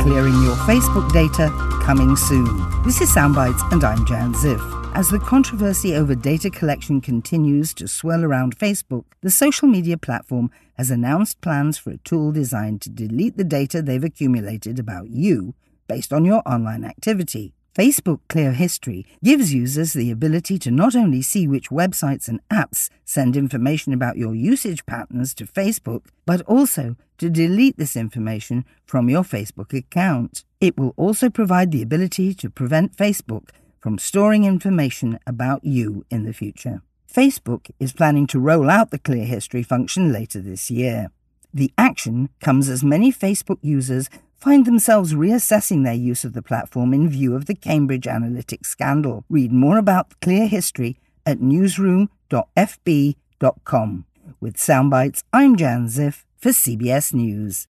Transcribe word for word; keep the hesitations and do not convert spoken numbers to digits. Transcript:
Clearing your Facebook data, coming soon. This is Soundbites and I'm Jan Ziff. As the controversy over data collection continues to swirl around Facebook, the social media platform has announced plans for a tool designed to delete the data they've accumulated about you based on your online activity. Facebook Clear History gives users the ability to not only see which websites and apps send information about your usage patterns to Facebook, but also to delete this information from your Facebook account. It will also provide the ability to prevent Facebook from storing information about you in the future. Facebook is planning to roll out the Clear History function later this year. The action comes as many Facebook users find themselves reassessing their use of the platform in view of the Cambridge Analytica scandal. Read more about Clear History at newsroom dot f b dot com. With Soundbites, I'm Jan Ziff for C B S News.